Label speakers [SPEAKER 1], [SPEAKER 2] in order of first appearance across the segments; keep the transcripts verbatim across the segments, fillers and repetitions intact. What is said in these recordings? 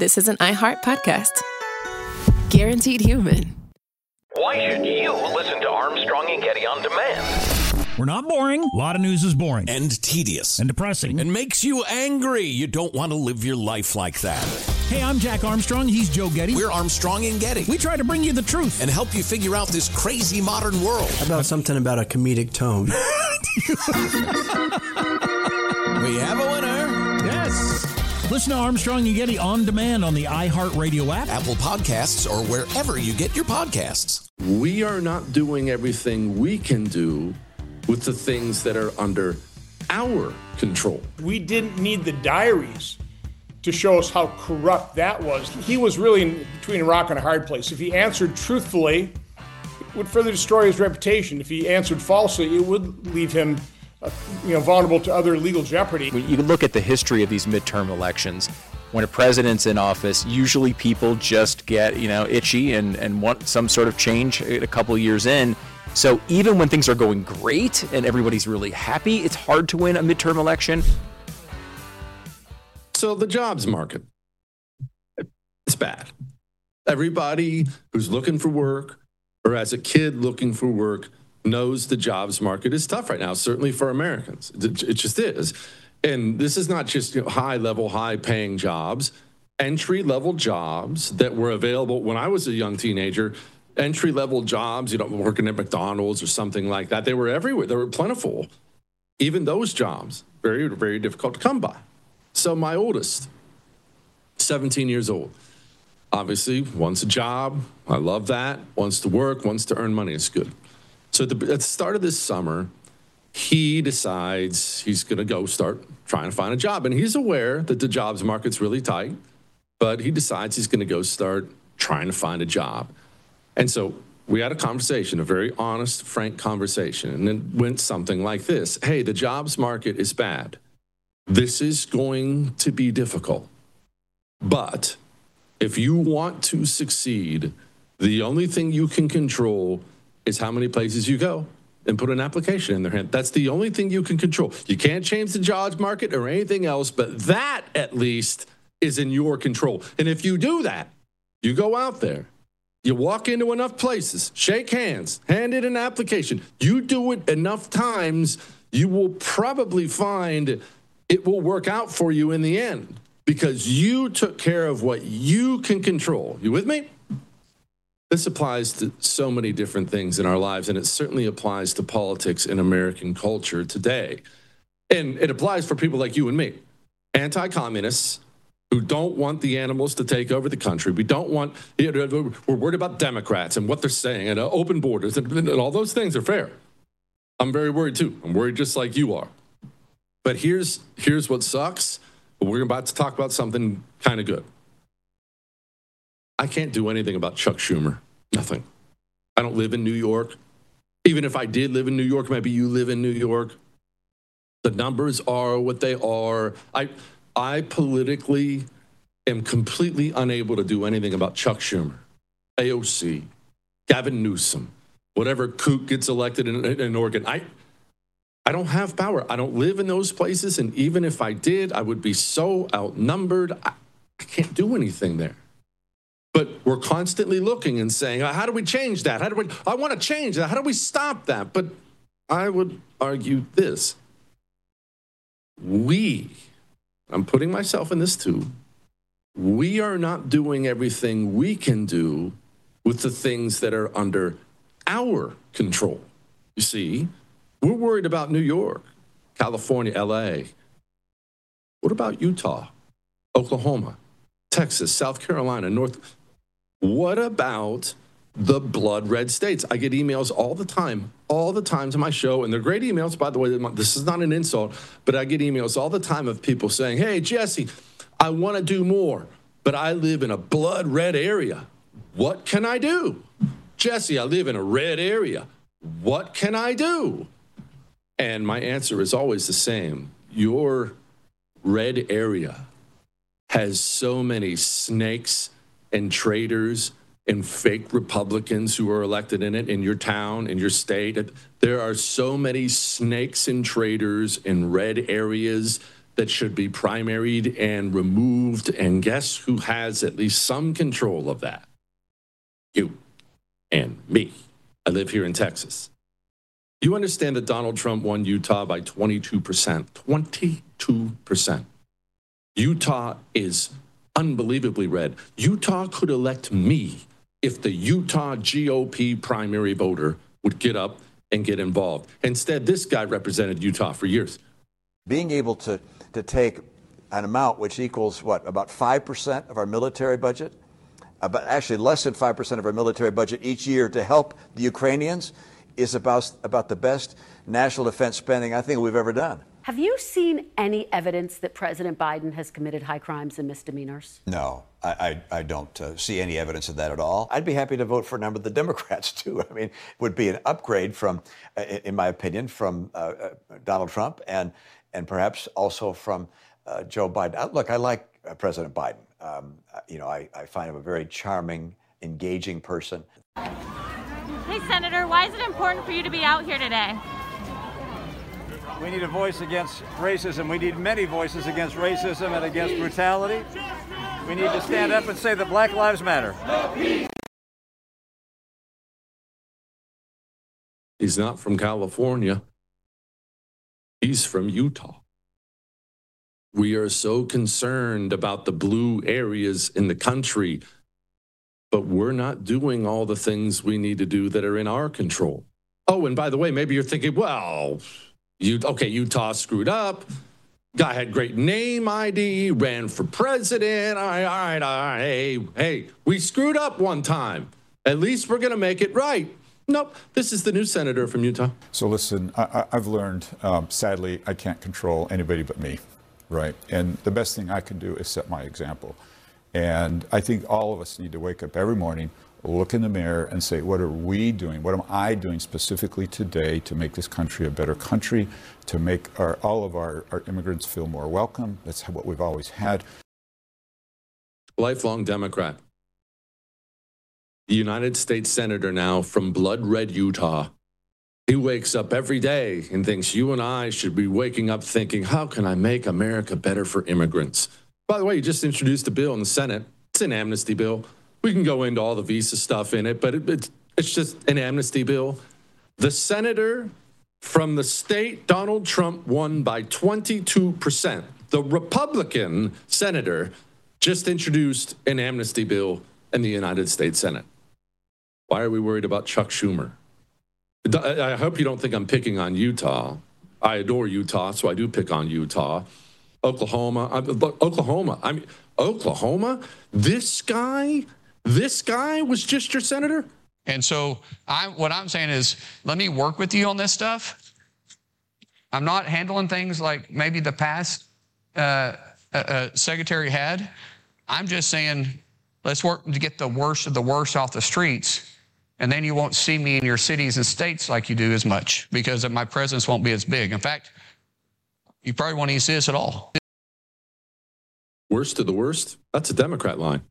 [SPEAKER 1] this is an iHeart podcast. Guaranteed human.
[SPEAKER 2] Why should you listen to Armstrong and Getty on demand?
[SPEAKER 3] We're not boring. A lot of news is boring.
[SPEAKER 4] And tedious.
[SPEAKER 3] And depressing.
[SPEAKER 4] And makes you angry. You don't want to live your life like that.
[SPEAKER 3] Hey, I'm Jack Armstrong. He's Joe Getty.
[SPEAKER 4] We're Armstrong and Getty.
[SPEAKER 3] We try to bring you the truth.
[SPEAKER 4] And help you figure out this crazy modern world.
[SPEAKER 5] How about something about a comedic tone?
[SPEAKER 4] We have a winner.
[SPEAKER 3] Yes. Listen to Armstrong and Getty on demand on the iHeartRadio app,
[SPEAKER 4] Apple Podcasts, or wherever you get your podcasts.
[SPEAKER 6] We are not doing everything we can do with the things that are under our control.
[SPEAKER 7] We didn't need the diaries to show us how corrupt that was. He was really in between a rock and a hard place. If he answered truthfully, it would further destroy his reputation. If he answered falsely, it would leave him uh, you know, vulnerable to other legal jeopardy.
[SPEAKER 8] You can look at the history of these midterm elections. When a president's in office, usually people just get, you know, itchy and, and want some sort of change a couple of years in. So even when things are going great and everybody's really happy, it's hard to win a midterm election.
[SPEAKER 6] So the jobs market, it's bad. Everybody who's looking for work or as a kid looking for work knows the jobs market is tough right now, certainly for Americans. It, it just is. And this is not just, you know, high-level, high-paying jobs. Entry-level jobs that were available when I was a young teenager, entry-level jobs, you know, working at McDonald's or something like that, they were everywhere. They were plentiful. Even those jobs, very, very difficult to come by. So my oldest, seventeen years old, obviously wants a job. I love that. Wants to work, wants to earn money. It's good. So at the, at the start of this summer, he decides he's going to go start trying to find a job. And he's aware that the jobs market's really tight, but he decides he's going to go start trying to find a job. And so we had a conversation, a very honest, frank conversation, and it went something like this. Hey, the jobs market is bad. This is going to be difficult. But if you want to succeed, the only thing you can control is how many places you go and put an application in their hand. That's the only thing you can control. You can't change the jobs market or anything else, but that at least is in your control. And if you do that, you go out there, you walk into enough places, shake hands, hand in an application. You do it enough times, you will probably find it will work out for you in the end because you took care of what you can control. You with me? This applies to so many different things in our lives, and it certainly applies to politics in American culture today. And it applies for people like you and me, anti-communists who don't want the animals to take over the country. We don't want, you know, we're worried about Democrats and what they're saying and uh, open borders, and, and all those things are fair. I'm very worried too. I'm worried just like you are. But here's, here's what sucks. We're about to talk about something kind of good. I can't do anything about Chuck Schumer. Nothing. I don't live in New York. Even if I did live in New York, maybe you live in New York. The numbers are what they are. I, I politically am completely unable to do anything about Chuck Schumer, A O C, Gavin Newsom, whatever kook gets elected in, in Oregon. I, I don't have power. I don't live in those places. And even if I did, I would be so outnumbered. I, I can't do anything there. But we're constantly looking and saying, how do we change that? How do we, I want to change that. How do we stop that? But I would argue this. We, I'm putting myself in this too, we are not doing everything we can do with the things that are under our control. You see, we're worried about New York, California, L A. What about Utah, Oklahoma, Texas, South Carolina, North? What about the blood red states? I get emails all the time, all the time to my show, and they're great emails, by the way. This is not an insult, but I get emails all the time of people saying, hey, Jesse, I want to do more, but I live in a blood red area. What can I do? Jesse, I live in a red area. What can I do? And my answer is always the same. Your red area has so many snakes and traitors and fake Republicans who are elected in it, in your town, in your state. There are so many snakes and traitors in red areas that should be primaried and removed. And guess who has at least some control of that? You and me. I live here in Texas. You understand that Donald Trump won Utah by twenty-two percent. twenty-two percent. Utah is unbelievably red. Utah could elect me if the Utah G O P primary voter would get up and get involved. Instead, this guy represented Utah for years.
[SPEAKER 9] Being able to, to take an amount which equals, what, about five percent of our military budget, uh, but actually less than five percent of our military budget each year to help the Ukrainians is about, about the best national defense spending I think we've ever done.
[SPEAKER 10] Have you seen any evidence that President Biden has committed high crimes and misdemeanors?
[SPEAKER 9] No, I, I, I don't uh, see any evidence of that at all. I'd be happy to vote for a number of the Democrats, too. I mean, it would be an upgrade from, uh, in my opinion, from uh, uh, Donald Trump and, and perhaps also from uh, Joe Biden. Uh, look, I like uh, President Biden. Um, you know, I, I find him a very charming, engaging person.
[SPEAKER 11] Hey, Senator, why is it important for you to be out here today?
[SPEAKER 12] We need a voice against racism. We need many voices against racism and against brutality. We need to stand up and say that Black Lives Matter.
[SPEAKER 6] He's not from California. He's from Utah. We are so concerned about the blue areas in the country, but we're not doing all the things we need to do that are in our control. Oh, and by the way, maybe you're thinking, well, You, okay, Utah screwed up. Guy had great name I D, ran for president. All right, all right, all right. Hey, hey, we screwed up one time. At least we're going to make it right. Nope, this is the new senator from Utah.
[SPEAKER 13] So listen, I, I've learned, um, sadly, I can't control anybody but me, right? And the best thing I can do is set my example. And I think all of us need to wake up every morning, look in the mirror and say, what are we doing? What am I doing specifically today to make this country a better country, to make our, all of our, our immigrants feel more welcome? That's what we've always had.
[SPEAKER 6] Lifelong Democrat. The United States Senator now from blood red Utah. He wakes up every day and thinks you and I should be waking up thinking, how can I make America better for immigrants? By the way, you just introduced a bill in the Senate. It's an amnesty bill. We can go into all the visa stuff in it, but it, it, it's just an amnesty bill. The senator from the state Donald Trump won by twenty-two percent. The Republican senator just introduced an amnesty bill in the United States Senate. Why are we worried about Chuck Schumer? I hope you don't think I'm picking on Utah. I adore Utah, so I do pick on Utah. Oklahoma, I, Oklahoma. I mean, Oklahoma. This guy. This guy was just your senator?
[SPEAKER 14] And so I, what I'm saying is, let me work with you on this stuff. I'm not handling things like maybe the past uh, uh, secretary had. I'm just saying, let's work to get the worst of the worst off the streets. And then you won't see me in your cities and states like you do as much because my presence won't be as big. In fact, you probably won't even see us at all.
[SPEAKER 6] Worst of the worst? That's a Democrat line.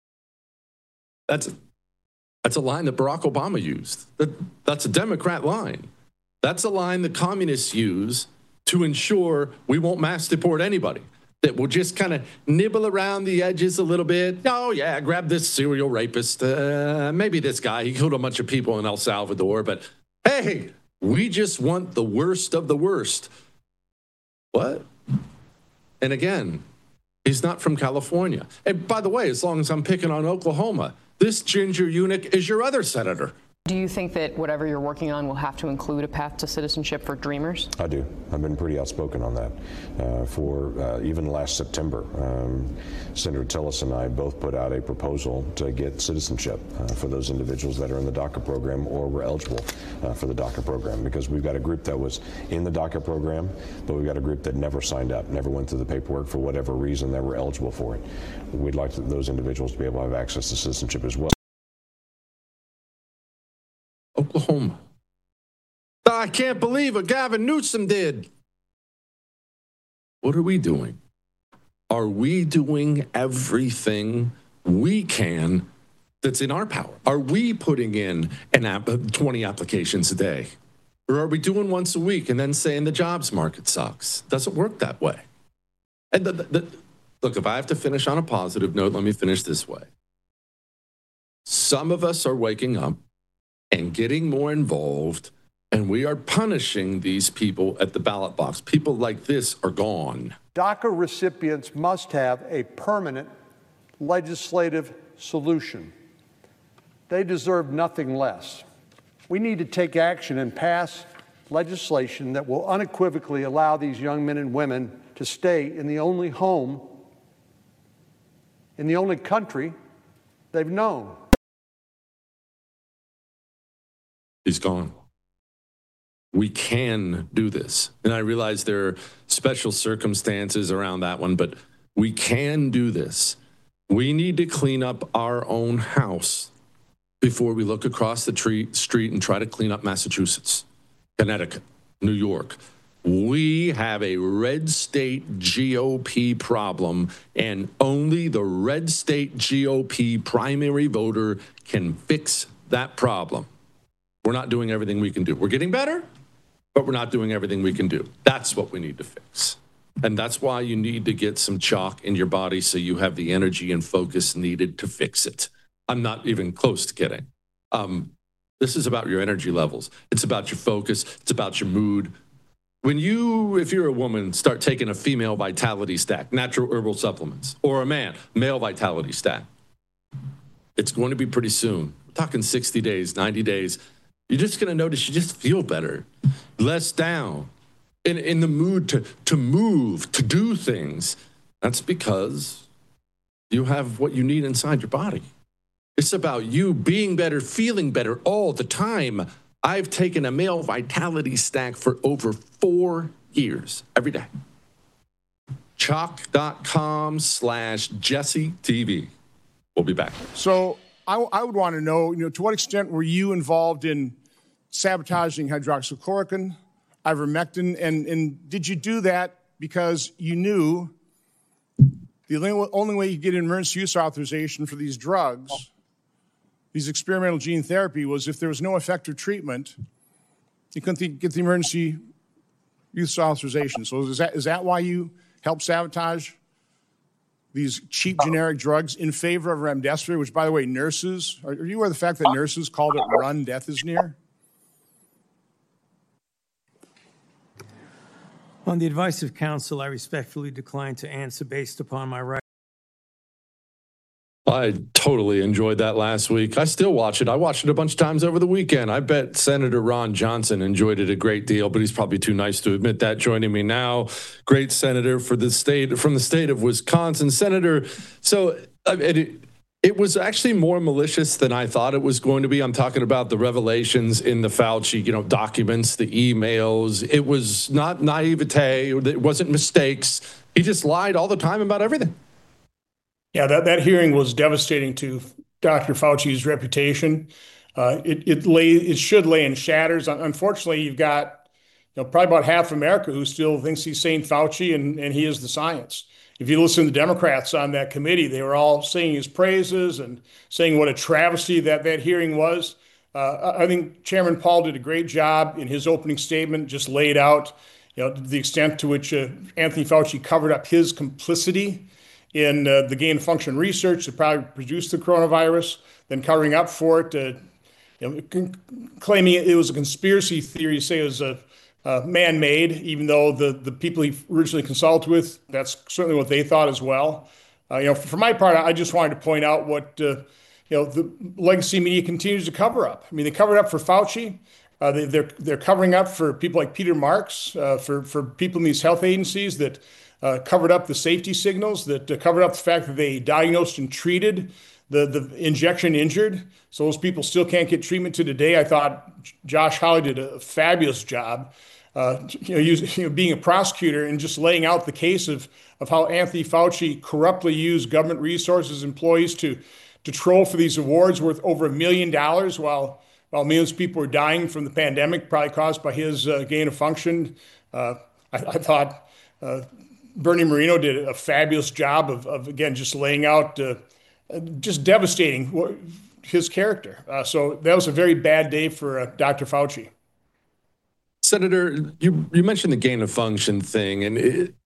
[SPEAKER 6] That's a, that's a line that Barack Obama used. That, that's a Democrat line. That's a line the communists use to ensure we won't mass deport anybody. That will just kind of nibble around the edges a little bit. Oh, yeah, grab this serial rapist. Uh, maybe this guy, he killed a bunch of people in El Salvador. But hey, we just want the worst of the worst. What? And again, he's not from California. And by the way, as long as I'm picking on Oklahoma, this ginger eunuch is your other senator.
[SPEAKER 15] Do you think that whatever you're working on will have to include a path to citizenship for Dreamers?
[SPEAKER 16] I do. I've been pretty outspoken on that. Uh, for uh, even last September, um, Senator Tillis and I both put out a proposal to get citizenship uh, for those individuals that are in the DACA program or were eligible uh, for the DACA program, because we've got a group that was in the DACA program, but we've got a group that never signed up, never went through the paperwork for whatever reason they were eligible for it. We'd like to, those individuals to be able to have access to citizenship as well.
[SPEAKER 6] Oklahoma. I can't believe what Gavin Newsom did. What are we doing? Are we doing everything we can that's in our power? Are we putting in an app, twenty applications a day? Or are we doing once a week and then saying the jobs market sucks? Doesn't work that way. And the, the, the, look, if I have to finish on a positive note, let me finish this way. Some of us are waking up and getting more involved, and we are punishing these people at the ballot box. People like this are gone.
[SPEAKER 17] DACA recipients must have a permanent legislative solution. They deserve nothing less. We need to take action and pass legislation that will unequivocally allow these young men and women to stay in the only home, in the only country they've known.
[SPEAKER 6] He's gone. We can do this. And I realize there are special circumstances around that one, but we can do this. We need to clean up our own house before we look across the tree, street and try to clean up Massachusetts, Connecticut, New York. We have a red state G O P problem, and only the red state G O P primary voter can fix that problem. We're not doing everything we can do. We're getting better, but we're not doing everything we can do. That's what we need to fix. And that's why you need to get some chalk in your body so you have the energy and focus needed to fix it. I'm not even close to kidding. Um, this is about your energy levels. It's about your focus. It's about your mood. When you, if you're a woman, start taking a female vitality stack, natural herbal supplements, or a man, male vitality stack, it's going to be pretty soon. We're talking sixty days, ninety days. You're just going to notice you just feel better, less down, in, in the mood to, to move, to do things. That's because you have what you need inside your body. It's about you being better, feeling better all the time. I've taken a male vitality stack for over four years, every day. Chalk.com slash Jesse TV. We'll be back.
[SPEAKER 7] So I, I would want to know, you know, to what extent were you involved in sabotaging hydroxychloroquine, ivermectin, and, and did you do that because you knew the only, only way you get an emergency use authorization for these drugs, these experimental gene therapy, was if there was no effective treatment, you couldn't get the emergency use authorization. So is that, is that why you helped sabotage these cheap generic drugs in favor of remdesivir, which, by the way, nurses, are, are you aware of the fact that nurses called it run, death is near?
[SPEAKER 18] On the advice of counsel, I respectfully decline to answer based upon my right.
[SPEAKER 6] I totally enjoyed that last week. I still watch it. I watched it a bunch of times over the weekend. I bet Senator Ron Johnson enjoyed it a great deal, but he's probably too nice to admit that. Joining me now, great senator for the state from the state of Wisconsin, Senator. So uh, it, it was actually more malicious than I thought it was going to be. I'm talking about the revelations in the Fauci, you know, documents, the emails. It was not naivete. It wasn't mistakes. He just lied all the time about everything.
[SPEAKER 7] Yeah, that, that hearing was devastating to Doctor Fauci's reputation. Uh, it it lay it should lay in shatters. Unfortunately, you've got you know probably about half of America who still thinks he's Saint Fauci and, and he is the science. If you listen to the Democrats on that committee, they were all singing his praises and saying what a travesty that that hearing was. Uh, I think Chairman Paul did a great job in his opening statement, just laid out you know the extent to which uh, Anthony Fauci covered up his complicity in uh, the gain of function research that probably produced the coronavirus, then covering up for it, uh, you know, c- claiming it was a conspiracy theory, say it was a, uh, man-made, even though the, the people he originally consulted with, that's certainly what they thought as well. Uh, you know, for, for my part, I just wanted to point out what uh, you know the legacy media continues to cover up. I mean, they covered up for Fauci. Uh, they, they're they're covering up for people like Peter Marks, uh, for for people in these health agencies that. Uh, covered up the safety signals, that uh, covered up the fact that they diagnosed and treated the, the injection injured. So those people still can't get treatment to today. I thought Josh Hawley did a fabulous job, uh, you know, using, you know, being a prosecutor and just laying out the case of, of how Anthony Fauci corruptly used government resources, employees to, to troll for these awards worth over a million dollars while, while millions of people were dying from the pandemic, probably caused by his uh, gain of function. Uh, I, I thought, uh, Bernie Moreno did a fabulous job of, of again, just laying out, uh, just devastating his character. Uh, so that was a very bad day for uh, Doctor Fauci.
[SPEAKER 6] Senator, you, you mentioned the gain of function thing, and it,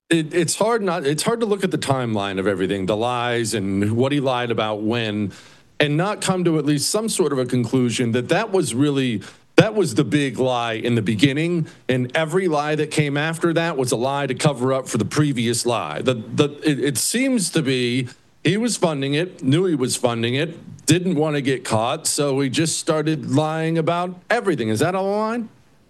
[SPEAKER 6] It, it's hard not. It's hard to look at the timeline of everything, the lies and what he lied about when, and not come to at least some sort of a conclusion that that was really that was the big lie in the beginning, and every lie that came after that was a lie to cover up for the previous lie. The the it, it seems to be he was funding it, knew he was funding it, didn't want to get caught, so he just started lying about everything. Is that all a line?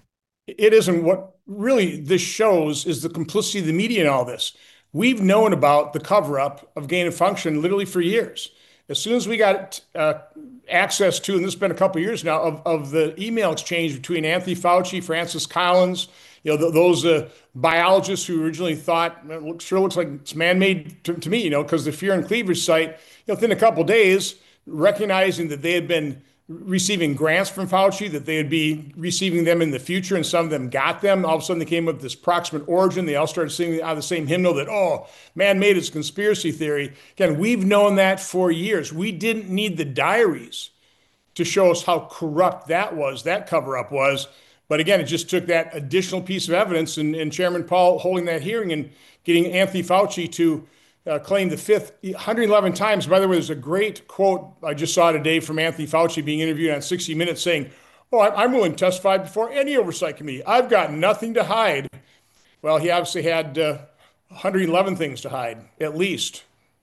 [SPEAKER 7] It isn't. What really this shows is the complicity of the media in all this. We've known about the cover-up of gain of function literally for years. As soon as we got uh, access to, and this has been a couple of years now, of, of the email exchange between Anthony Fauci, Francis Collins, you know, th- those uh, biologists who originally thought, it looks, sure looks like it's man-made to, to me, you know, because the Fear and Cleavage site, you know, within a couple of days, recognizing that they had been receiving grants from Fauci, that they would be receiving them in the future, and some of them got them. All of a sudden, they came up with this proximate origin. They all started singing out of the same hymnal that, oh, man-made is conspiracy theory. Again, we've known that for years. We didn't need the diaries to show us how corrupt that was, that cover-up was. But again, it just took that additional piece of evidence, and, and Chairman Paul holding that hearing and getting Anthony Fauci to Uh, claimed the fifth one hundred eleven times. By the way, there's a great quote I just saw today from Anthony Fauci being interviewed on sixty minutes saying, oh, I'm willing to testify before any oversight committee. I've got nothing to hide. Well, he obviously had uh, one hundred eleven things to hide, at least.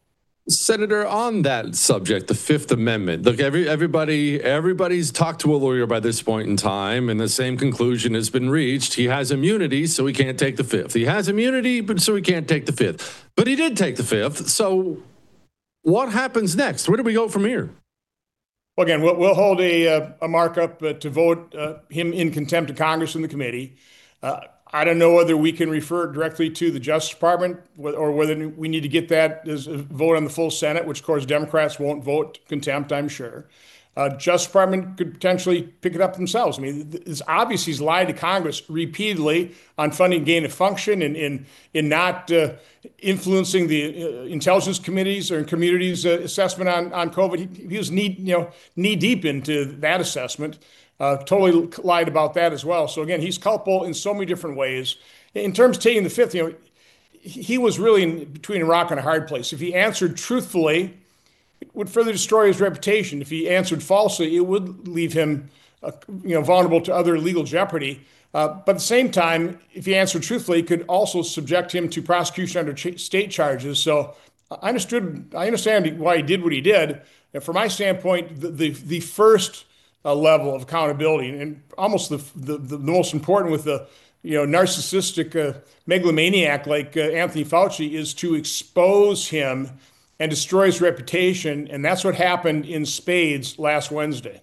[SPEAKER 6] Senator, on that subject, the Fifth Amendment. Look, every everybody everybody's talked to a lawyer by this point in time, and the same conclusion has been reached. He has immunity, so he can't take the Fifth. He has immunity, but so he can't take the Fifth. But he did take the Fifth. So what happens next? Where do we go from here?
[SPEAKER 7] Well, again, we'll, we'll hold a, uh, a markup uh, to vote uh, him in contempt of Congress and the committee. Uh, I don't know whether we can refer directly to the Justice Department or whether we need to get that as a vote on the full Senate, which, of course, Democrats won't vote contempt, I'm sure. Uh, Justice Department could potentially pick it up themselves. I mean, it's obvious he's lied to Congress repeatedly on funding gain of function and in in not uh, influencing the uh, intelligence committees or communities' uh, assessment on, on COVID. He, he was knee, you know, knee deep into that assessment. Uh, totally lied about that as well. So again, he's culpable in so many different ways. In terms of taking the Fifth, you know, he was really in between a rock and a hard place. If he answered truthfully, it would further destroy his reputation. If he answered falsely, it would leave him, uh, you know, vulnerable to other legal jeopardy. Uh, but at the same time, if he answered truthfully, it could also subject him to prosecution under ch- state charges. So I understood, I understand why he did what he did. And from my standpoint, the the, the first uh, level of accountability, and almost the, the the most important with the you know narcissistic uh, megalomaniac like uh, Anthony Fauci, is to expose him and destroy his reputation. And that's what happened in spades last Wednesday.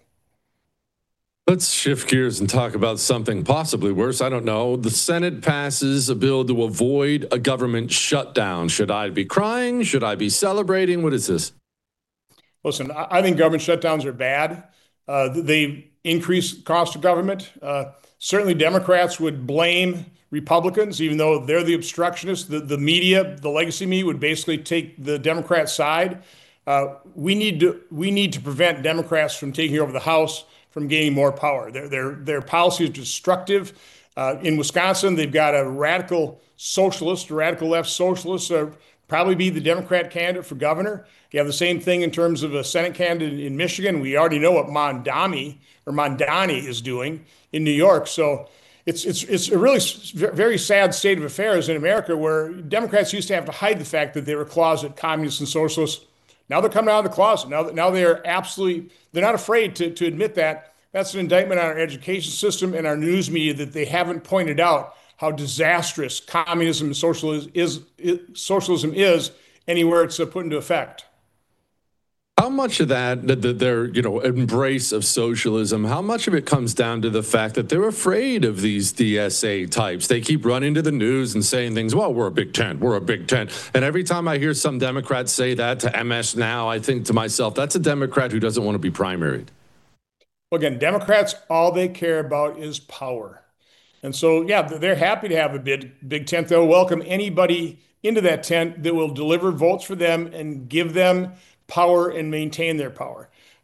[SPEAKER 6] Let's shift gears and talk about something possibly worse. I don't know. The Senate passes a bill to avoid a government shutdown. Should I be crying? Should I be celebrating? What is this?
[SPEAKER 7] Listen, I think government shutdowns are bad. Uh, they increase the cost of government. Uh, certainly Democrats would blame Republicans, even though they're the obstructionists. The, the media, the legacy media, would basically take the Democrat side. Uh, we need to we need to prevent Democrats from taking over the House, from gaining more power. Their their their policy is destructive. Uh, in Wisconsin, they've got a radical socialist, a radical left socialist, uh, probably be the Democrat candidate for governor. You have the same thing in terms of a Senate candidate in Michigan. We already know what Mondami or Mondani is doing in New York. So it's it's it's a really very sad state of affairs in America, where Democrats used to have to hide the fact that they were closet communists and socialists. Now they're coming out of the closet. Now, now they're absolutely, they're not afraid to, to admit that. That's an indictment on our education system and our news media, that they haven't pointed out how disastrous communism and socialism is, is, socialism is anywhere it's put into effect.
[SPEAKER 6] How much of that, that their you know embrace of socialism, how much of it comes down to the fact that they're afraid of these D S A types? They keep running to the news and saying things, well, we're a big tent, we're a big tent. And every time I hear some Democrats say that to M S Now, I think to myself, that's a Democrat who doesn't want to be primaried.
[SPEAKER 7] Well, again, Democrats, all they care about is power. And so, yeah, they're happy to have a big, big tent. They'll welcome anybody into that tent that will deliver votes for them and give them power and maintain their power.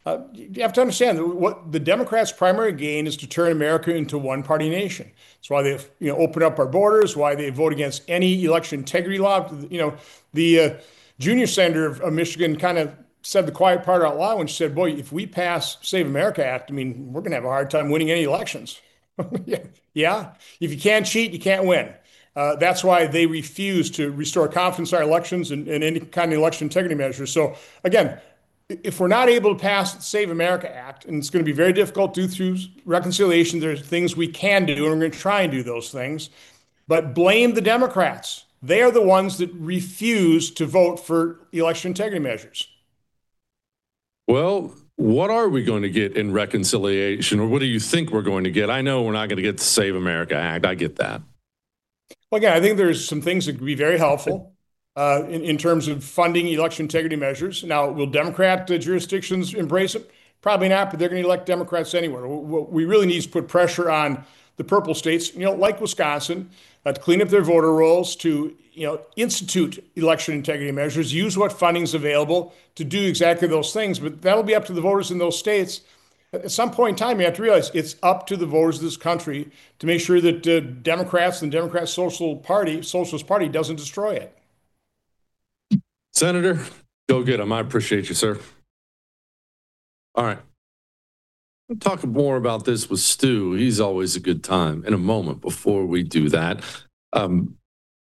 [SPEAKER 7] Uh, you have to understand that what the Democrats' primary gain is to turn America into one-party nation. That's why they've you know opened up our borders. Why they vote against any election integrity law. You know, the uh, junior senator of, of Michigan kind of said the quiet part out loud when she said, "Boy, if we pass Save America Act, I mean, we're going to have a hard time winning any elections." yeah. yeah, if you can't cheat, you can't win. Uh, that's why they refuse to restore confidence in our elections and, and any kind of election integrity measures. So again, if we're not able to pass the Save America Act, and it's going to be very difficult to do through reconciliation, there's things we can do, and we're going to try and do those things. But blame the Democrats. They are the ones that refuse to vote for election integrity measures.
[SPEAKER 6] Well, what are we going to get in reconciliation, or what do you think we're going to get? I know we're not going to get the Save America Act. I get that.
[SPEAKER 7] Well, again, I think there's some things that could be very helpful. Uh, in, in terms of funding election integrity measures. Now, will Democrat uh, jurisdictions embrace it? Probably not, but they're going to elect Democrats anywhere. What we really need is to put pressure on the purple states, you know, like Wisconsin, uh, to clean up their voter rolls, to, you know, institute election integrity measures, use what funding's available to do exactly those things. But that'll be up to the voters in those states. At some point in time, you have to realize it's up to the voters of this country to make sure that uh, Democrats and Democrat Social Party, Socialist Party doesn't destroy it.
[SPEAKER 6] Senator, go get him. I appreciate you, sir. All right. We'll talk more about this with Stu. He's always a good time. In a moment, before we do that, um,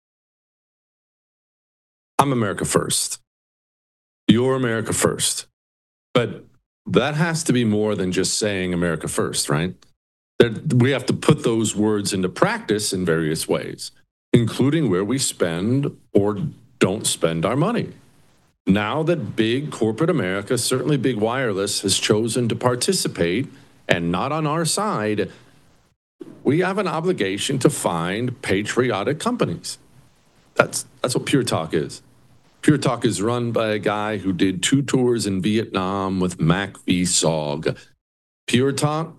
[SPEAKER 6] I'm America first. You're America first. But that has to be more than just saying America first, right? That we have to put those words into practice in various ways, including where we spend or don't spend our money. Now that big corporate America, certainly big wireless, has chosen to participate and not on our side, we have an obligation to find patriotic companies. That's that's what Pure Talk is. Pure Talk is run by a guy who did two tours in Vietnam with Mac V. Sog. Pure Talk,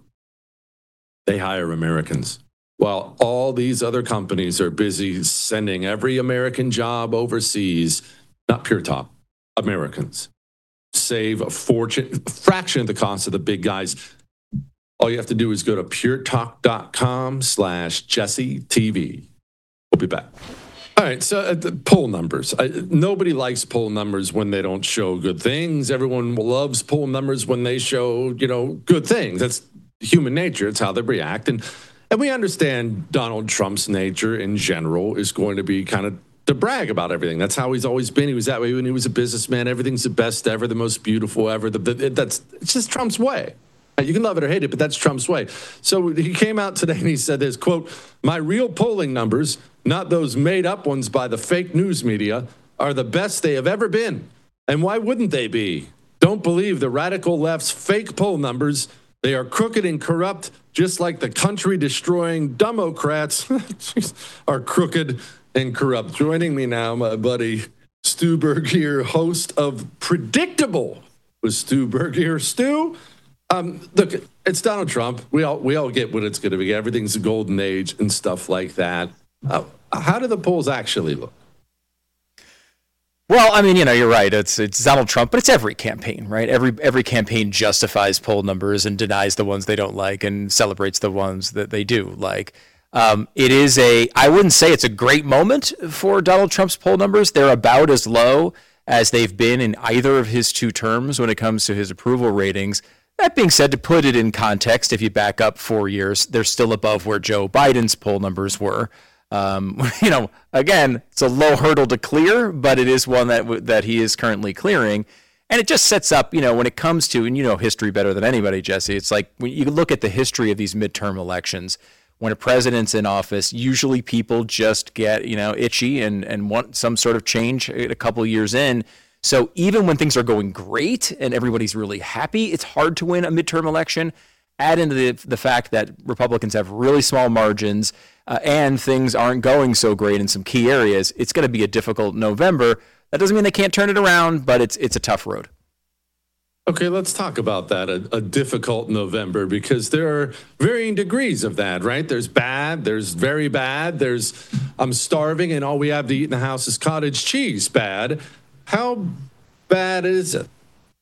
[SPEAKER 6] they hire Americans, while all these other companies are busy sending every American job overseas. Not Pure Talk. Americans save a fortune, a fraction of the cost of the big guys. All you have to do is go to puretalk.com slash Jesse TV. We'll be back. All right, so uh, the poll numbers. I, nobody likes poll numbers when they don't show good things. Everyone loves poll numbers when they show, you know, good things. That's human nature. It's how they react. And, and we understand Donald Trump's nature in general is going to be kind of to brag about everything. That's how he's always been. He was that way when he was a businessman. Everything's the best ever, the most beautiful ever. The, the, that's it's just Trump's way. You can love it or hate it, but that's Trump's way. So he came out today and he said this, quote, "My real polling numbers, not those made up ones by the fake news media, are the best they have ever been. And why wouldn't they be? Don't believe the radical left's fake poll numbers. They are crooked and corrupt, just like the country-destroying Democrats are crooked and corrupt." Joining me now, my buddy Stu Burguiere, host of Predictable with Stu Burguiere. Stu, um, look, it's Donald Trump. We all we all get what it's going to be. Everything's a golden age and stuff like that. Uh, how do the polls actually look?
[SPEAKER 8] Well, I mean, you know, you're right. It's it's Donald Trump, but it's every campaign, right? Every every campaign justifies poll numbers and denies the ones they don't like and celebrates the ones that they do like. Um, it is a, I wouldn't say it's a great moment for Donald Trump's poll numbers. They're about as low as they've been in either of his two terms when it comes to his approval ratings. That being said, to put it in context, if you back up four years, they're still above where Joe Biden's poll numbers were. Um, you know, again, it's a low hurdle to clear, but it is one that that he is currently clearing. And it just sets up, you know, when it comes to, and you know history better than anybody, Jesse, it's like when you look at the history of these midterm elections, when a president's in office, usually people just get, you know, itchy and, and want some sort of change a couple of years in. So even when things are going great and everybody's really happy, it's hard to win a midterm election. Add into the, the fact that Republicans have really small margins uh, and things aren't going so great in some key areas. It's going to be a difficult November. That doesn't mean they can't turn it around, but it's it's a tough road.
[SPEAKER 6] Okay, let's talk about that, a, a difficult November, because there are varying degrees of that, right? There's bad, there's very bad, there's I'm starving and all we have to eat in the house is cottage cheese bad. How bad is it?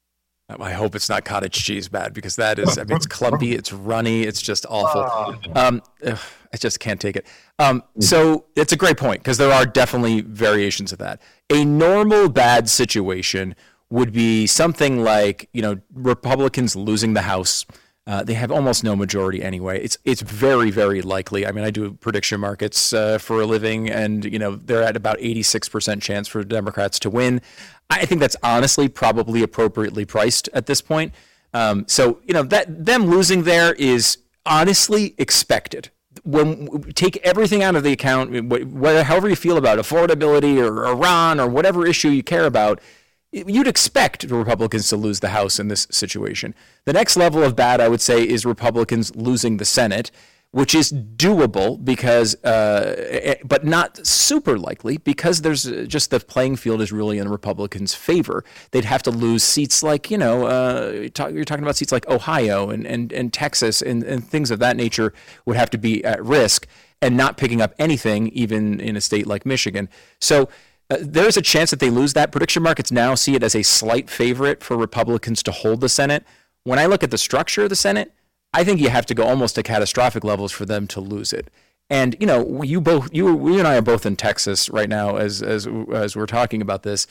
[SPEAKER 8] I hope it's not cottage cheese bad, because that is, I mean, it's clumpy, it's runny, it's just awful. Um, ugh, I just can't take it. Um, so it's a great point, because there are definitely variations of that. A normal bad situation would be something like, you know, Republicans losing the House. Uh, they have almost no majority anyway. It's it's very, very likely. I mean, I do prediction markets uh, for a living, and, you know, they're at about eighty-six percent chance for Democrats to win. I think that's honestly probably appropriately priced at this point. Um, so, you know, that them losing there is honestly expected. When take everything out of the account, whether, however you feel about affordability or Iran or whatever issue you care about, you'd expect the Republicans to lose the House in this situation. The next level of bad, I would say, is Republicans losing the Senate, which is doable because, uh, but not super likely, because there's just the playing field is really in the Republicans' favor. They'd have to lose seats like, you know, uh, talk, you're talking about seats like Ohio and, and, and Texas and, and things of that nature would have to be at risk, and not picking up anything even in a state like Michigan. So uh, there's a chance that they lose that. Prediction markets now see it as a slight favorite for Republicans to hold the Senate. When I look at the structure of the Senate, I think you have to go almost to catastrophic levels for them to lose it. And, you know, you both, you, we and I are both in Texas right now as, as, as we're talking about this.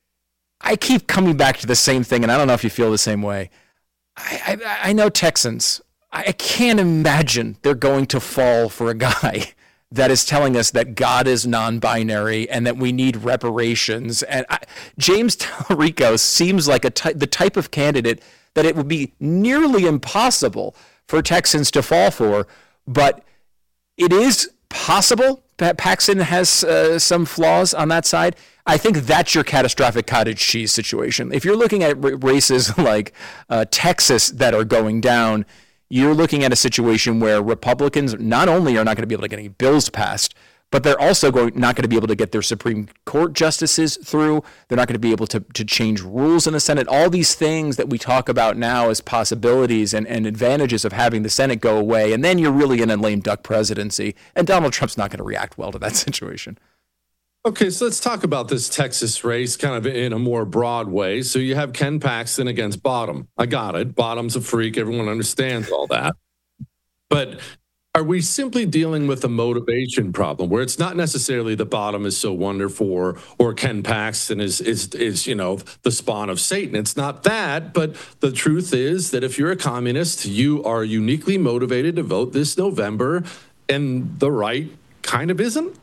[SPEAKER 8] I keep coming back to the same thing, and I don't know if you feel the same way. I, I, I know Texans. I can't imagine they're going to fall for a guy that is telling us that God is non-binary and that we need reparations. And I, James Tallarico seems like a ty- the type of candidate that it would be nearly impossible for Texans to fall for, but it is possible that Paxton has uh, some flaws on that side. I think that's your catastrophic cottage cheese situation. If you're looking at r- races like uh, Texas that are going down, you're looking at a situation where Republicans not only are not going to be able to get any bills passed, but they're also going, not going to be able to get their Supreme Court justices through. They're not going to be able to, to change rules in the Senate. All these things that we talk about now as possibilities and, and advantages of having the Senate go away. And then you're really in a lame duck presidency. And Donald Trump's not going to react well to that situation.
[SPEAKER 6] Okay, so let's talk about this Texas race kind of in a more broad way. So you have Ken Paxton against Bottom. I got it. Bottom's a freak. Everyone understands all that. But are we simply dealing with a motivation problem where it's not necessarily the Bottom is so wonderful or, or Ken Paxton is, is, is, you know, the spawn of Satan? It's not that, but the truth is that if you're a communist, you are uniquely motivated to vote this November, and the right kind of isn't?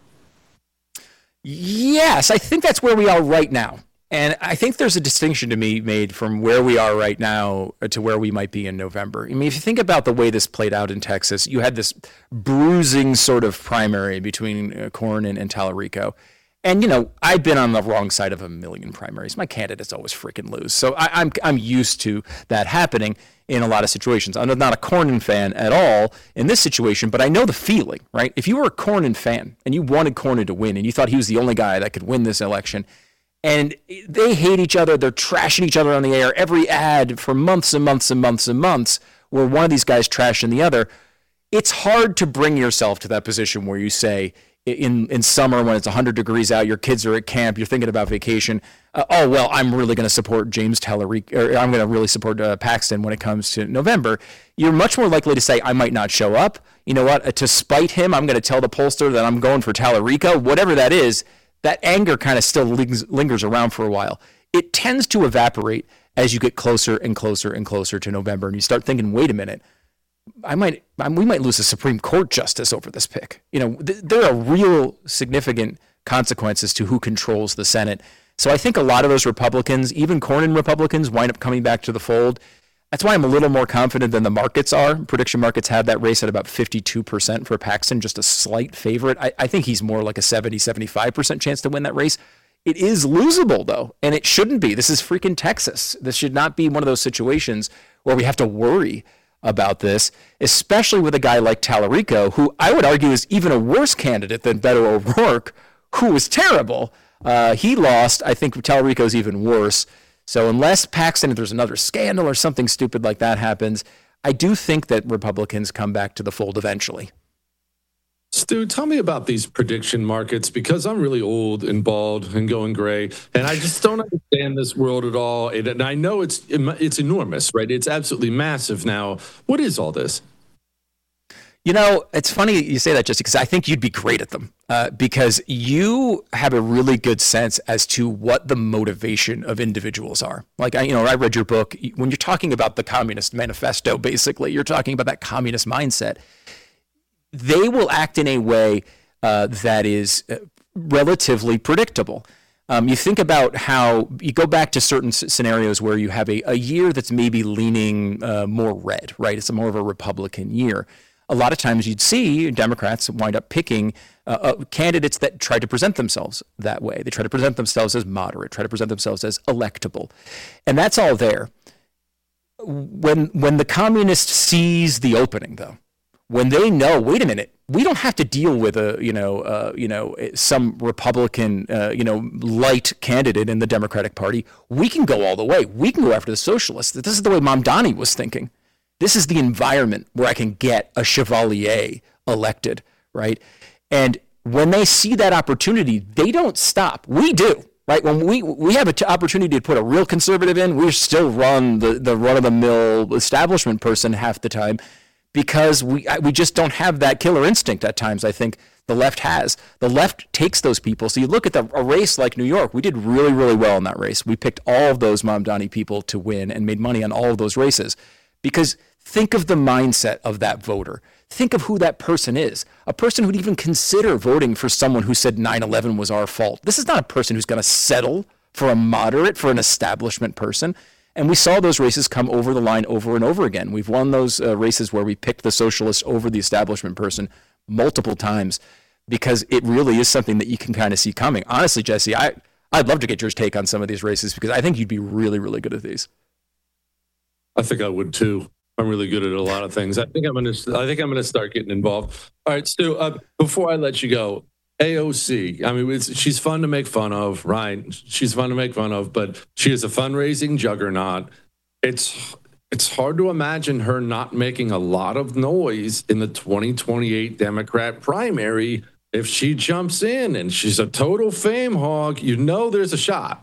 [SPEAKER 8] Yes, I think that's where we are right now. And I think there's a distinction to be made from where we are right now to where we might be in November. I mean, if you think about the way this played out in Texas, you had this bruising sort of primary between uh, Cornyn and Tallarico. And, you know, I've been on the wrong side of a million primaries. My candidates always freaking lose. So I, I'm I'm used to that happening in a lot of situations. I'm not a Cornyn fan at all in this situation, but I know the feeling, right? If you were a Cornyn fan and you wanted Cornyn to win and you thought he was the only guy that could win this election, and they hate each other, they're trashing each other on the air, every ad for months and months and months and months where one of these guys trashing the other, it's hard to bring yourself to that position where you say, in in summer when it's one hundred degrees out, your kids are at camp, you're thinking about vacation, uh, oh, well, I'm really going to support James Tallarico, or I'm going to really support uh, Paxton when it comes to November. You're much more likely to say, I might not show up. You know what? Uh, to spite him, I'm going to tell the pollster that I'm going for Tallarico, whatever that is. That anger kind of still lingers, lingers around for a while. It tends to evaporate as you get closer and closer and closer to November, and you start thinking, wait a minute, I might, we might lose a Supreme Court justice over this pick. You know, th- there are real significant consequences to who controls the Senate. So I think a lot of those Republicans, even Cornyn Republicans, wind up coming back to the fold. That's why I'm a little more confident than the markets are. Prediction markets have that race at about fifty-two percent for Paxton, just a slight favorite. I, I think he's more like a seventy, seventy-five percent chance to win that race. It is losable, though, and it shouldn't be. This is freaking Texas. This should not be one of those situations where we have to worry about this, especially with a guy like Tallarico, who I would argue is even a worse candidate than Beto O'Rourke, who was terrible. Uh, he lost. I think Tallarico is even worse. So unless Paxton, if there's another scandal or something stupid like that happens, I do think that Republicans come back to the fold eventually.
[SPEAKER 6] Stu, tell me about these prediction markets, because I'm really old and bald and going gray, and I just don't understand this world at all. And I know it's it's enormous, right? It's absolutely massive now. What is all this?
[SPEAKER 8] You know, it's funny you say that, just because I think you'd be great at them, uh, because you have a really good sense as to what the motivation of individuals are. Like, I, you know, I read your book. When you're talking about the Communist Manifesto, basically, you're talking about that communist mindset. They will act in a way uh, that is relatively predictable. Um, you think about how you go back to certain s- scenarios where you have a, a year that's maybe leaning uh, more red, right? It's a more of a Republican year. A lot of times you'd see Democrats wind up picking uh, uh, candidates that try to present themselves that way. They try to present themselves as moderate, try to present themselves as electable. And that's all there. When, when the communist sees the opening, though, when they know, wait a minute, we don't have to deal with a, you know, uh, you know, some Republican, uh, you know, light candidate in the Democratic Party. We can go all the way. We can go after the socialists. This is the way Mamdani was thinking. This is the environment where I can get a Chevalier elected, right? And when they see that opportunity, they don't stop. We do, right? When we we have an t- opportunity to put a real conservative in, we still run the the run-of-the-mill establishment person half the time, because we we just don't have that killer instinct at times. I think the left has. The left takes those people. So you look at the, a race like New York, we did really, really well in that race. We picked all of those Mamdani people to win and made money on all of those races. Because think of the mindset of that voter. Think of who that person is. A person who'd even consider voting for someone who said nine eleven was our fault. This is not a person who's going to settle for a moderate, for an establishment person. And we saw those races come over the line over and over again. We've won those uh, races where we picked the socialist over the establishment person multiple times, because it really is something that you can kind of see coming. Honestly, Jesse, I, I'd love to get your take on some of these races, because I think you'd be really, really good at these.
[SPEAKER 6] I think I would too. I'm really good at a lot of things. I think I'm gonna. I think I'm gonna start getting involved. All right, Stu. Uh, before I let you go, A O C. I mean, it's, she's fun to make fun of, right? She's fun to make fun of, but she is a fundraising juggernaut. It's it's hard to imagine her not making a lot of noise in the twenty twenty-eight Democrat primary if she jumps in, and she's a total fame hog. You know, there's a shot.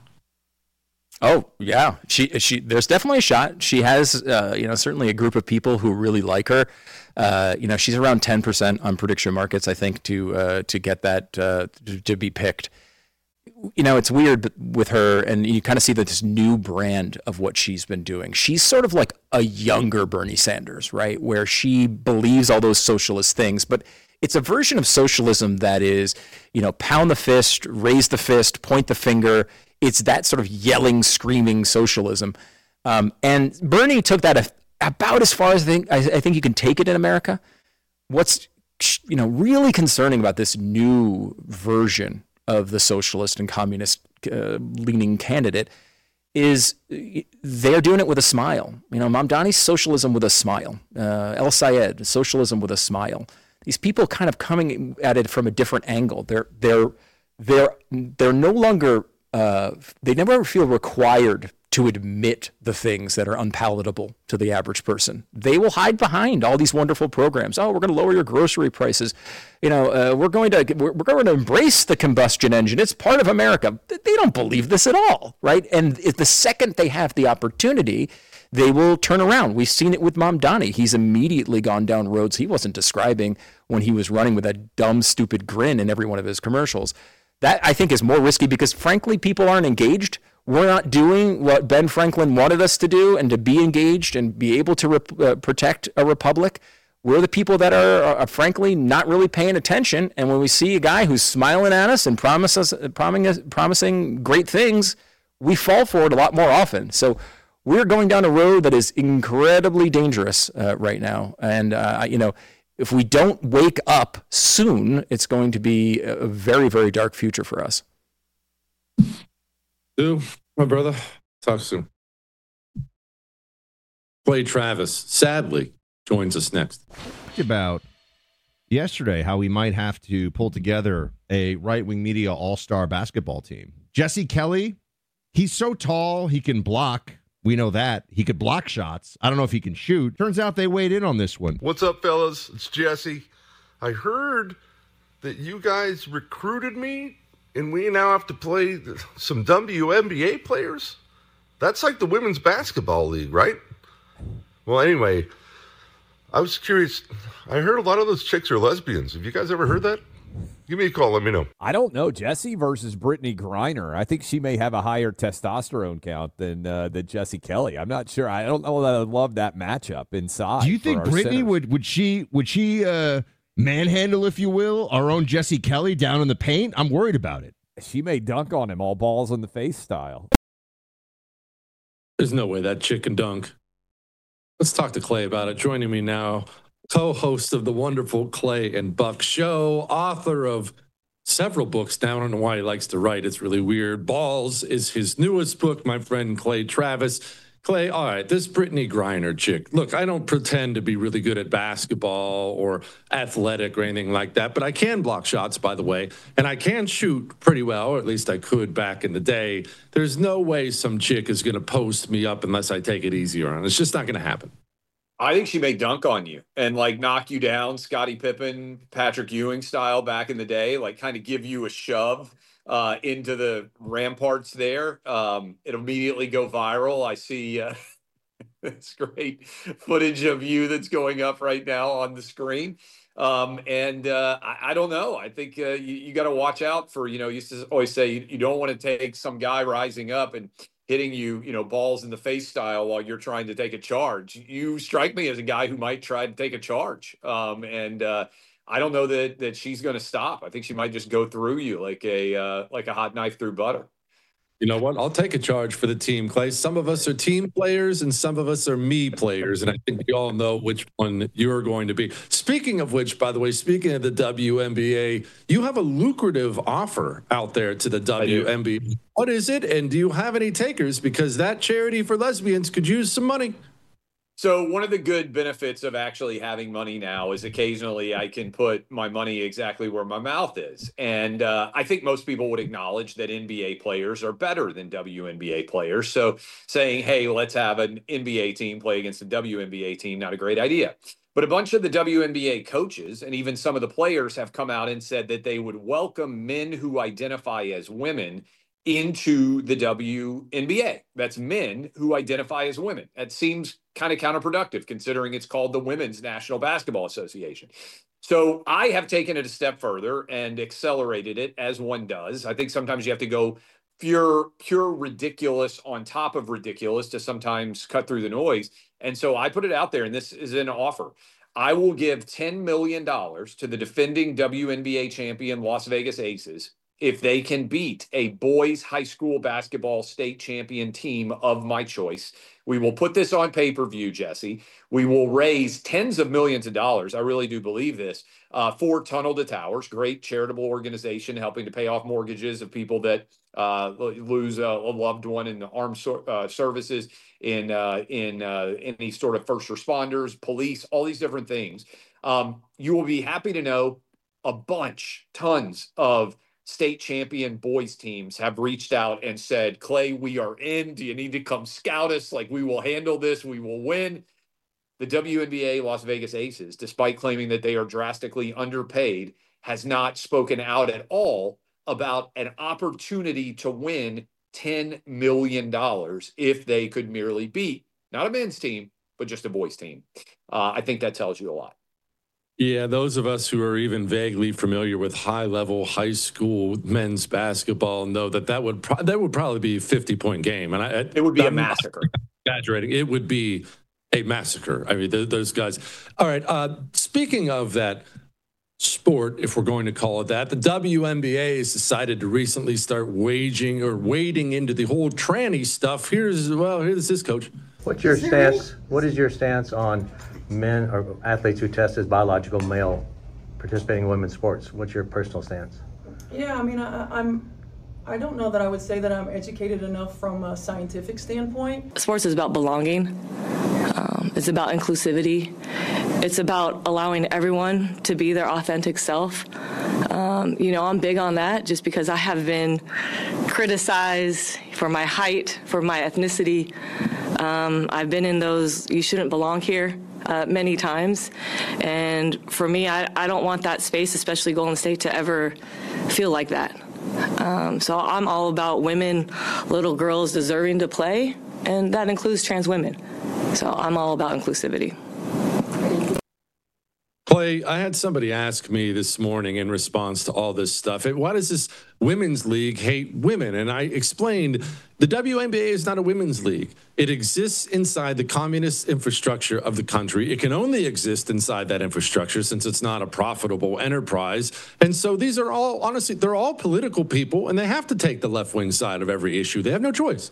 [SPEAKER 8] Oh yeah, she she. There's definitely a shot. She has, uh, you know, certainly a group of people who really like her. Uh, you know, she's around ten percent on prediction markets, I think, to uh, to get that uh, to, to be picked. You know, it's weird with her, and you kind of see that this new brand of what she's been doing. She's sort of like a younger Bernie Sanders, right? Where she believes all those socialist things, but it's a version of socialism that is, you know, pound the fist, raise the fist, point the finger. It's that sort of yelling, screaming socialism. Um, and Bernie took that a, about as far as I think, I, I think you can take it in America. What's, you know, really concerning about this new version of the socialist and communist uh, leaning candidate is they're doing it with a smile. You know, Mamdani's socialism with a smile. Uh, El Sayed, socialism with a smile. These people kind of coming at it from a different angle. They're they're they're they're no longer uh, they never feel required to admit the things that are unpalatable to the average person. They will hide behind all these wonderful programs. Oh, we're going to lower your grocery prices. You know, uh, we're going to we're, we're going to embrace the combustion engine. It's part of America. They don't believe this at all, right? And if the second they have the opportunity, they will turn around. We've seen it with Mamdani. He's immediately gone down roads he wasn't describing when he was running with a dumb, stupid grin in every one of his commercials. That, I think, is more risky because, frankly, people aren't engaged. We're not doing what Ben Franklin wanted us to do and to be engaged and be able to rep- uh, protect a republic. We're the people that are, are, frankly, not really paying attention. And when we see a guy who's smiling at us and promise us, promising, us, promising great things, we fall for it a lot more often. So we're going down a road that is incredibly dangerous uh, right now. And, uh, you know, if we don't wake up soon, it's going to be a very, very dark future for us.
[SPEAKER 6] Stu, my brother, talk soon. Clay Travis, sadly, joins us next.
[SPEAKER 19] About yesterday, how we might have to pull together a right-wing media all-star basketball team. Jesse Kelly, he's so tall, he can block. We know that. He could block shots. I don't know if he can shoot. Turns out they weighed in on this one.
[SPEAKER 20] What's up, fellas? It's Jesse. I heard that you guys recruited me and we now have to play some W N B A players? That's like the women's basketball league, right? Well, anyway, I was curious. I heard a lot of those chicks are lesbians. Have you guys ever heard that? Give me a call. Let me know.
[SPEAKER 21] I don't know. Jessie versus Brittany Griner. I think she may have a higher testosterone count than uh, than Jessie Kelly. I'm not sure. I don't know that I love that matchup inside.
[SPEAKER 19] Do you think Brittany
[SPEAKER 21] centers.
[SPEAKER 19] would would she would she uh, manhandle, if you will, our own Jessie Kelly down in the paint? I'm worried about it.
[SPEAKER 21] She may dunk on him all balls in the face style.
[SPEAKER 6] There's no way that chick can dunk. Let's talk to Clay about it. Joining me now, co-host of the wonderful Clay and Buck Show, author of several books now. I don't know why he likes to write. It's really weird. Balls is his newest book, my friend Clay Travis. Clay, all right, this Brittany Griner chick. Look, I don't pretend to be really good at basketball or athletic or anything like that, but I can block shots, by the way, and I can shoot pretty well, or at least I could back in the day. There's no way some chick is going to post me up unless I take it easier on. It's just not going to happen.
[SPEAKER 22] I think she may dunk on you and like knock you down, Scottie Pippen, Patrick Ewing style back in the day, like kind of give you a shove uh, into the ramparts there. Um, it'll immediately go viral. I see uh, it's great footage of you that's going up right now on the screen. Um, and uh, I, I don't know. I think uh, you, you got to watch out for, you know, you used to always say you, you don't want to take some guy rising up and hitting you, you know, balls in the face style while you're trying to take a charge. You strike me as a guy who might try to take a charge. Um, and uh, I don't know that that she's going to stop. I think she might just go through you like a uh, like a hot knife through butter.
[SPEAKER 6] You know what? I'll take a charge for the team, Clay. Some of us are team players and some of us are me players. And I think we all know which one you're going to be. Speaking of which, by the way, speaking of the W N B A, you have a lucrative offer out there to the W N B A. What is it? And do you have any takers? Because that charity for lesbians could use some money.
[SPEAKER 22] So one of the good benefits of actually having money now is occasionally I can put my money exactly where my mouth is. And uh, I think most people would acknowledge that N B A players are better than W N B A players. So saying, hey, let's have an N B A team play against a W N B A team, not a great idea. But a bunch of the W N B A coaches and even some of the players have come out and said that they would welcome men who identify as women into the W N B A. That's men who identify as women. That seems kind of counterproductive considering it's called the Women's National Basketball Association. So I have taken it a step further and accelerated it as one does. I think sometimes you have to go pure, pure ridiculous on top of ridiculous to sometimes cut through the noise. And so I put it out there, and this is an offer. I will give ten million dollars to the defending W N B A champion Las Vegas Aces if they can beat a boys high school basketball state champion team of my choice. We will put this on pay-per-view, Jesse. We will raise tens of millions of dollars. I really do believe this uh, for Tunnel to Towers, great charitable organization helping to pay off mortgages of people that uh, lose a, a loved one in the armed so, uh, services, in uh, in uh, any sort of first responders, police, all these different things. Um, you will be happy to know a bunch, tons of state champion boys teams have reached out and said, Clay, we are in. Do you need to come scout us? Like, we will handle this. We will win. The W N B A Las Vegas Aces, despite claiming that they are drastically underpaid, has not spoken out at all about an opportunity to win ten million dollars if they could merely beat not a men's team, but just a boys team. Uh, I think that tells you a lot.
[SPEAKER 6] Yeah, those of us who are even vaguely familiar with high-level high school men's basketball know that that would pro- that would probably be a fifty-point game, and I,
[SPEAKER 22] it would be
[SPEAKER 6] I'm
[SPEAKER 22] a massacre.
[SPEAKER 6] Exaggerating, it would be a massacre. I mean, th- those guys. All right. Uh, speaking of that sport, if we're going to call it that, the W N B A has decided to recently start waging or wading into the whole tranny stuff. Here's well, here's this coach.
[SPEAKER 23] What's your stance? What is your stance on men or athletes who test as biological male participating in women's sports? What's your personal stance?
[SPEAKER 24] Yeah, I mean, I, I'm, I don't know that I would say that I'm educated enough from a scientific standpoint.
[SPEAKER 25] Sports is about belonging. Um, it's about inclusivity. It's about allowing everyone to be their authentic self. Um, you know, I'm big on that just because I have been criticized for my height, for my ethnicity, Um, I've been in those "you shouldn't belong here" uh, many times, and for me, I, I don't want that space, especially Golden State, to ever feel like that. Um, so I'm all about women, little girls deserving to play, and that includes trans women. So I'm all about inclusivity.
[SPEAKER 6] Clay, I had somebody ask me this morning in response to all this stuff, why does this women's league hate women? And I explained the W N B A is not a women's league. It exists inside the communist infrastructure of the country. It can only exist inside that infrastructure since it's not a profitable enterprise. And so these are all, honestly, they're all political people, and they have to take the left-wing side of every issue. They have no choice.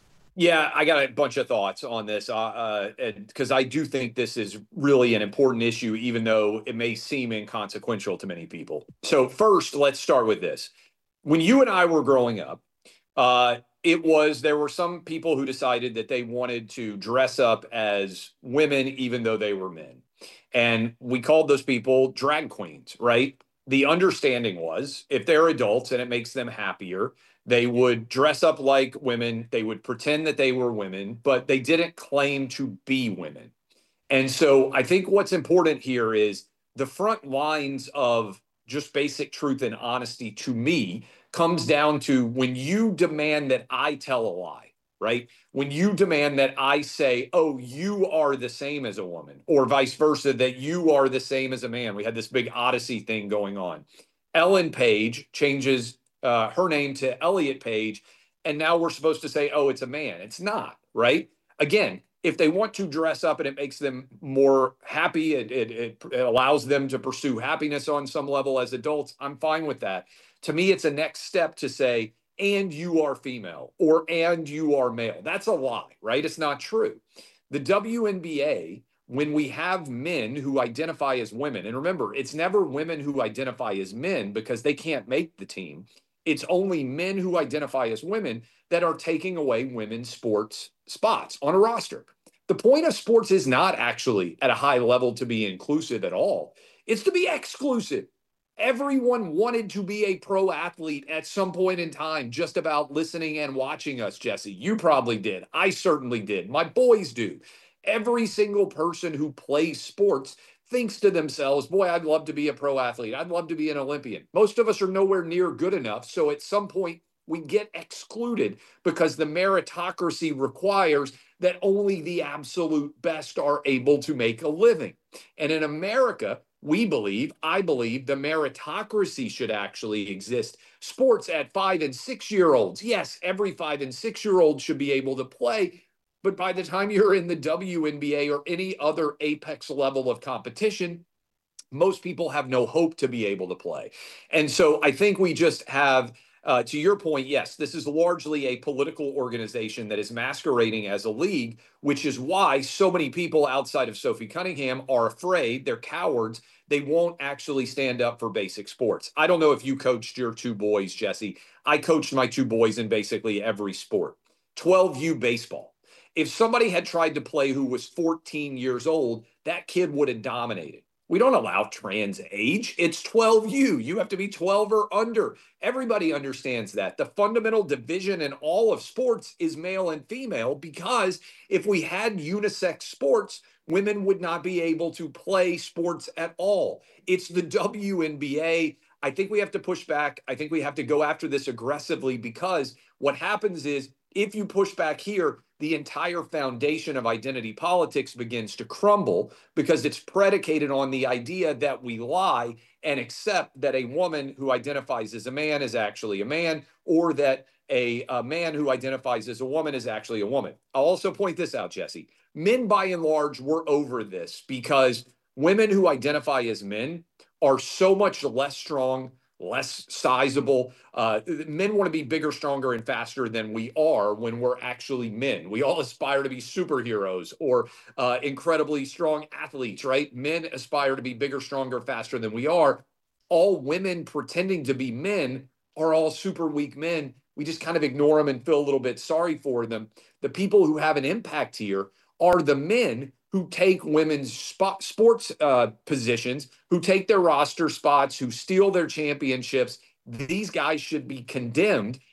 [SPEAKER 22] Yeah, I got a bunch of thoughts on this uh, because uh, I do think this is really an important issue, even though it may seem inconsequential to many people. So first, let's start with this. When you and I were growing up, uh, it was there were some people who decided that they wanted to dress up as women, even though they were men. And we called those people drag queens, right? The understanding was if they're adults and it makes them happier, they would dress up like women. They would pretend that they were women, but they didn't claim to be women. And so I think what's important here is the front lines of just basic truth and honesty to me comes down to when you demand that I tell a lie, right? When you demand that I say, oh, you are the same as a woman, or vice versa, that you are the same as a man. We had this big Odyssey thing going on. Ellen Page changes Uh, her name to Elliot Page, and now we're supposed to say, oh, it's a man. It's not, right? Again, if they want to dress up and it makes them more happy, it, it, it, it allows them to pursue happiness on some level as adults, I'm fine with that. To me, it's a next step to say, and you are female, or and you are male. That's a lie, right? It's not true. The W N B A, when we have men who identify as women, and remember, it's never women who identify as men because they can't make the team. It's only men who identify as women that are taking away women's sports spots on a roster. The point of sports is not actually at a high level to be inclusive at all. It's to be exclusive. Everyone wanted to be a pro athlete at some point in time, just about listening and watching us, Jesse. You probably did. I certainly did. My boys do. Every single person who plays sports thinks to themselves, boy, I'd love to be a pro athlete. I'd love to be an Olympian. Most of us are nowhere near good enough. So at some point we get excluded because the meritocracy requires that only the absolute best are able to make a living. And in America, we believe, I believe, the meritocracy should actually exist. Sports at five and six year olds. Yes, every five and six year old should be able to play. But by the time you're in the W N B A or any other apex level of competition, most people have no hope to be able to play. And so I think we just have, uh, to your point, yes, this is largely a political organization that is masquerading as a league, which is why so many people outside of Sophie Cunningham are afraid. They're cowards. They won't actually stand up for basic sports. I don't know if you coached your two boys, Jesse. I coached my two boys in basically every sport. twelve U baseball. If somebody had tried to play who was fourteen years old, that kid would have dominated. We don't allow trans age. It's twelve U. You have to be twelve or under. Everybody understands that. The fundamental division in all of sports is male and female because if we had unisex sports, women would not be able to play sports at all. It's the W N B A. I think we have to push back. I think we have to go after this aggressively because what happens is if you push back here, the entire foundation of identity politics begins to crumble because it's predicated on the idea that we lie and accept that a woman who identifies as a man is actually a man, or that a, a man who identifies as a woman is actually a woman. I'll also point this out, Jesse. Men, by and large, were over this because women who identify as men are so much less strong, less sizable. Uh, men want to be bigger, stronger, and faster than we are when we're actually men. We all aspire to be superheroes or uh, incredibly strong athletes, right? Men aspire to be bigger, stronger, faster than we are. All women pretending to be men are all super weak men. We just kind of ignore them and feel a little bit sorry for them. The people who have an impact here are the men who take women's spot, sports uh, positions, who take their roster spots, who steal their championships. These guys should be condemned.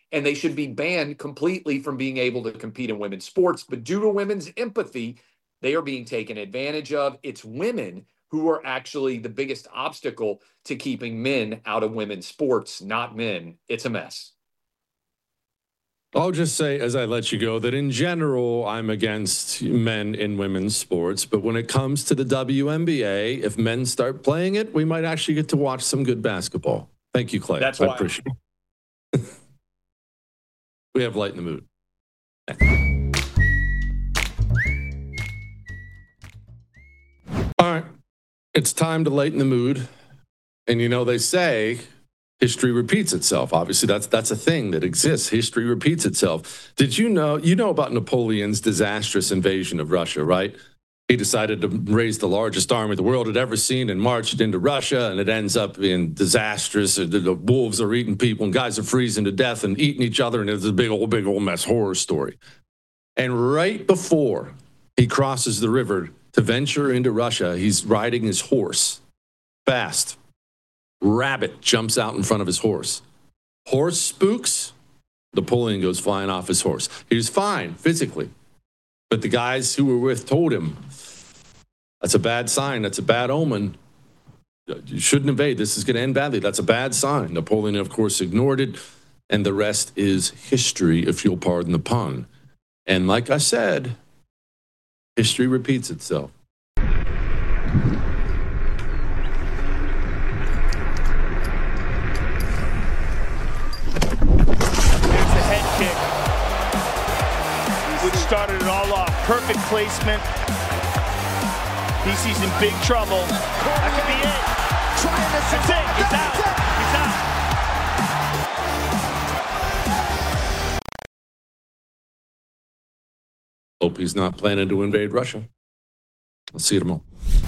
[SPEAKER 22] and they should be banned completely from being able to compete in women's sports. But due to women's empathy, they are being taken advantage of. It's women who are actually the biggest obstacle to keeping men out of women's sports, not men. It's a mess.
[SPEAKER 6] I'll just say, as I let you go, that in general, I'm against men in women's sports. But when it comes to the W N B A, if men start playing it, we might actually get to watch some good basketball. Thank you, Clay.
[SPEAKER 22] That's
[SPEAKER 6] I
[SPEAKER 22] why
[SPEAKER 6] appreciate it. We have light in the mood. All right. It's time to lighten the mood. And you know, they say history repeats itself. Obviously, that's that's a thing that exists. History repeats itself. Did you know, you know about Napoleon's disastrous invasion of Russia, right? He decided to raise the largest army the world had ever seen and marched into Russia, and it ends up being disastrous. The, the wolves are eating people, and guys are freezing to death and eating each other, and it's a big old, big old mess horror story. And right before he crosses the river to venture into Russia, he's riding his horse fast. Rabbit jumps out in front of his horse. Horse spooks. Napoleon goes flying off his horse. He was fine physically, but the guys who were with told him, that's a bad sign. That's a bad omen. You shouldn't invade. This is going to end badly. That's a bad sign. Napoleon, of course, ignored it, and the rest is history, if you'll pardon the pun. And like I said, history repeats itself.
[SPEAKER 1] Started it all off. Perfect placement. D C's in big trouble. That could be it. That's it. He's out. He's out.
[SPEAKER 6] Hope he's not planning to invade Russia. I'll see you tomorrow.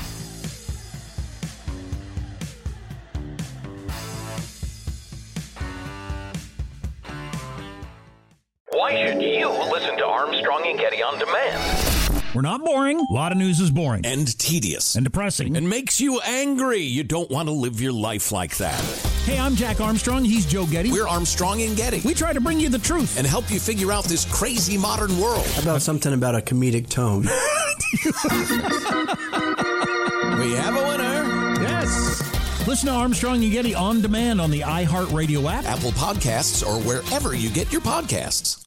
[SPEAKER 2] Why should you listen to Armstrong and Getty on demand?
[SPEAKER 3] We're not boring. A lot of news is boring.
[SPEAKER 4] And tedious.
[SPEAKER 3] And depressing.
[SPEAKER 4] And makes you angry. You don't want to live your life like that.
[SPEAKER 3] Hey, I'm Jack Armstrong. He's Joe Getty.
[SPEAKER 4] We're Armstrong and Getty.
[SPEAKER 3] We try to bring you the truth.
[SPEAKER 4] And help you figure out this crazy modern world.
[SPEAKER 5] How about something about a comedic tone?
[SPEAKER 4] We have a winner.
[SPEAKER 3] Yes. Listen to Armstrong and Getty on demand on the iHeartRadio app,
[SPEAKER 4] Apple Podcasts, or wherever you get your podcasts.